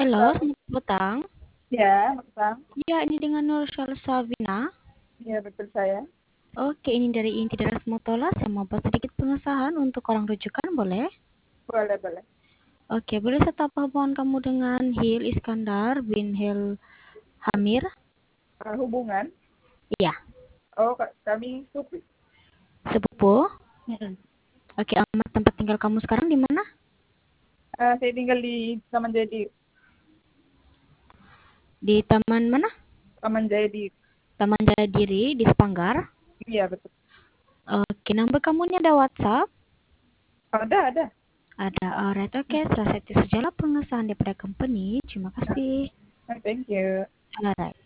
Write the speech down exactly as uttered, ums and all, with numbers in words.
Halo, Halo, selamat petang. ya, Bang. Ya, ini dengan Nur Sabina. Ya, betul saya. Oke, ini dari Inti Daras Motola. Saya mau buat sedikit pengesahan untuk orang rujukan, boleh? Boleh, boleh. Oke, boleh saya tahu hubungan kamu dengan Hil Iskandar bin Hil Hamir? Uh, hubungan. Iya, Oh, Kak, kami Supi. sepupu. Mm-mm. Oke, alamat tempat tinggal kamu sekarang di mana? Uh, saya tinggal di Taman Jaya di Di taman mana? Taman Jaya di. Taman Jaya Diri di Sepanggar. Iya, betul. Oke, nomor kamu ini ada WhatsApp? Ada, ada. Ada, alright. Oke, Mm. selesai itu sajalah pengesahan daripada company. Terima kasih. Uh, thank you. Alright.